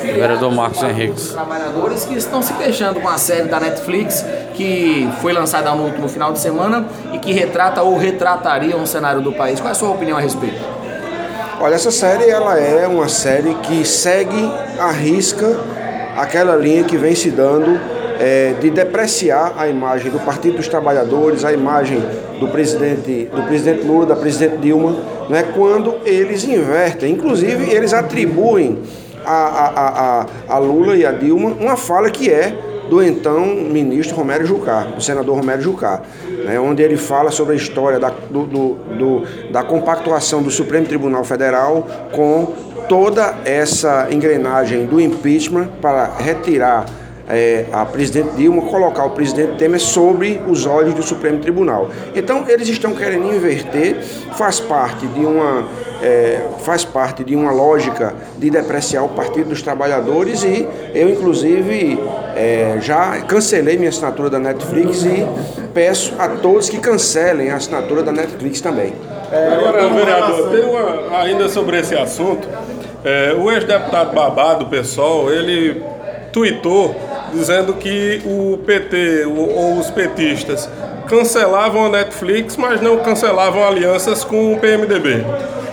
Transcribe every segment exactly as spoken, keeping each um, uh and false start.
Vereador Marcos Henrique. Os trabalhadores que estão se queixando com a série da Netflix que foi lançada no último final de semana e que retrata ou retrataria um cenário do país. Qual é a sua opinião a respeito? Olha, essa série ela é uma série que segue à risca aquela linha que vem se dando é, de depreciar a imagem do Partido dos Trabalhadores, a imagem do presidente, do presidente Lula, da presidente Dilma, né, quando eles invertem. Inclusive, eles atribuem a, a, a, a Lula e a Dilma uma fala que é do então ministro Romero Jucá, o senador Romero Jucá, né, onde ele fala sobre a história da, do, do, do, da compactuação do Supremo Tribunal Federal com toda essa engrenagem do impeachment para retirar é, a presidente Dilma, colocar o presidente Temer sobre os olhos do Supremo Tribunal. Então eles estão querendo inverter, faz parte de uma é, faz parte de uma lógica de depreciar o Partido dos Trabalhadores, e eu inclusive é, já cancelei minha assinatura da Netflix e peço a todos que cancelem a assinatura da Netflix também. É, agora, vereador, tem uma, ainda sobre esse assunto, é, o ex-deputado Babá do PSOL, ele tuitou dizendo que o P T ou os petistas cancelavam a Netflix, mas não cancelavam alianças com o P M D B.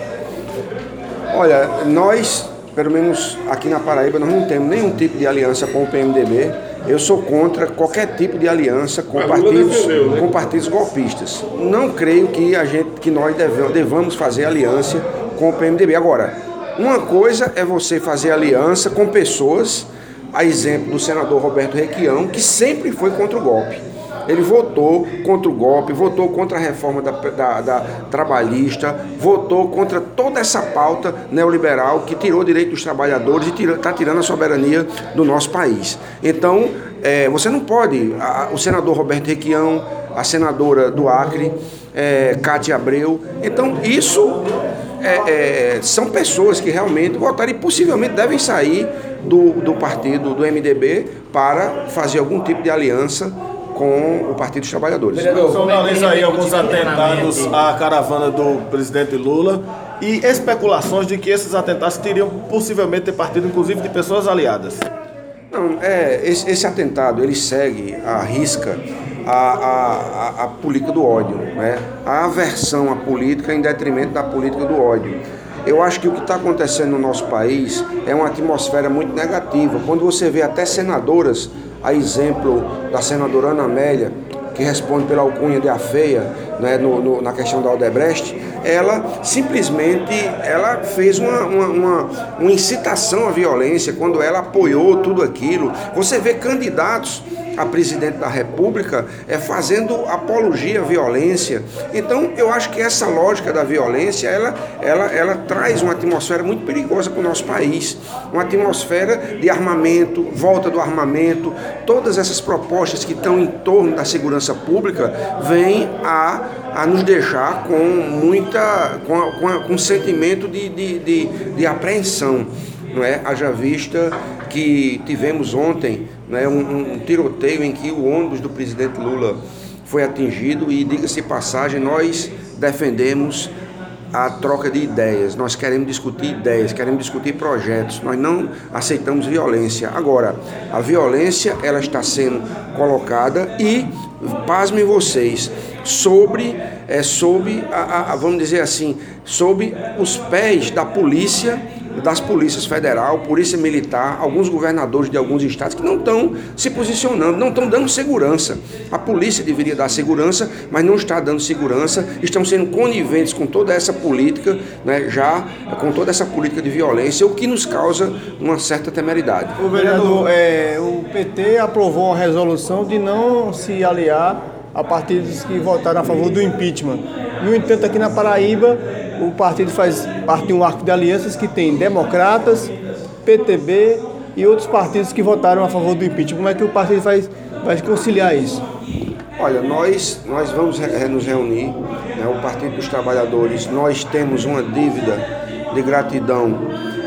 Olha, nós, pelo menos aqui na Paraíba, nós não temos nenhum tipo de aliança com o P M D B. Eu sou contra qualquer tipo de aliança com partidos, defendeu, né? com partidos golpistas. Não creio que, a gente, que nós devemos, devamos fazer aliança com o P M D B. Agora, uma coisa é você fazer aliança com pessoas, a exemplo do senador Roberto Requião, que sempre foi contra o golpe. Ele votou contra o golpe, votou contra a reforma da, da, da trabalhista, votou contra toda essa pauta neoliberal que tirou o direito dos trabalhadores e está tirando a soberania do nosso país. Então, é, você não pode, a, o senador Roberto Requião, a senadora do Acre, é, Cátia Abreu, então isso é, é, são pessoas que realmente votaram e possivelmente devem sair do, do partido, do M D B, para fazer algum tipo de aliança com o Partido dos Trabalhadores. Vereador, você analisa aí alguns atentados à caravana do presidente Lula e especulações de que esses atentados teriam possivelmente ter partido, inclusive, de pessoas aliadas. Não, é, esse, esse atentado, ele segue à risca a, a, a, a política do ódio, né? A aversão à política em detrimento da política do ódio. Eu acho que o que está acontecendo no nosso país é uma atmosfera muito negativa. Quando você vê até senadoras, a exemplo da senadora Ana Amélia, que responde pela alcunha de a feia, né, no, no, na questão da Odebrecht, ela simplesmente ela fez uma, uma, uma, uma incitação à violência quando ela apoiou tudo aquilo. Você vê candidatos a presidente da República é, fazendo apologia à violência. Então, eu acho que essa lógica da violência, ela, ela, ela traz uma atmosfera muito perigosa para o nosso país. Uma atmosfera de armamento, volta do armamento, todas essas propostas que estão em torno da segurança pública vêm a, a nos deixar com muita, com, a, com, a, com um sentimento de, de, de, de apreensão. Não é? Haja vista que tivemos ontem, né, um, um tiroteio em que o ônibus do presidente Lula foi atingido e, diga-se de passagem, nós defendemos a troca de ideias, nós queremos discutir ideias, queremos discutir projetos, nós não aceitamos violência. Agora, a violência ela está sendo colocada e, pasmem vocês, sobre, é, sobre a, a, vamos dizer assim, sobre os pés da polícia, das polícias federal, polícia militar, alguns governadores de alguns estados que não estão se posicionando, não estão dando segurança. A polícia deveria dar segurança, mas não está dando segurança, estão sendo coniventes com toda essa política, né, já com toda essa política de violência, o que nos causa uma certa temeridade. O vereador, é, o P T aprovou uma resolução de não se aliar a partidos que votaram a favor do impeachment. No entanto, aqui na Paraíba, o partido faz parte de um arco de alianças que tem democratas, P T B e outros partidos que votaram a favor do impeachment. Como é que o partido vai, vai conciliar isso? Olha, nós, nós vamos nos reunir, né, o Partido dos Trabalhadores, nós temos uma dívida de gratidão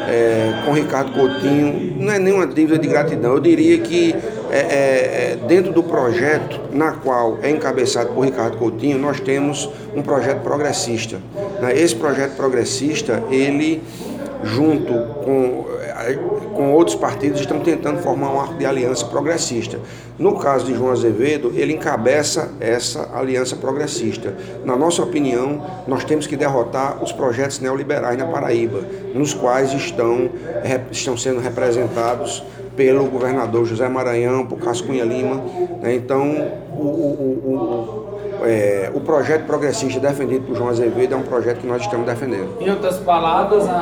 é, com Ricardo Coutinho, não é nenhuma dívida de gratidão, eu diria que é, é, dentro do projeto na qual é encabeçado por Ricardo Coutinho, nós temos um projeto progressista. Esse projeto progressista, ele, junto com, com outros partidos, estão tentando formar um arco de aliança progressista. No caso de João Azevedo, ele encabeça essa aliança progressista. Na nossa opinião, nós temos que derrotar os projetos neoliberais na Paraíba, nos quais estão, estão sendo representados pelo governador José Maranhão, por Cássio Cunha Lima. Né? Então, o, o, o, é, o projeto progressista defendido por João Azevedo é um projeto que nós estamos defendendo. Em outras palavras, a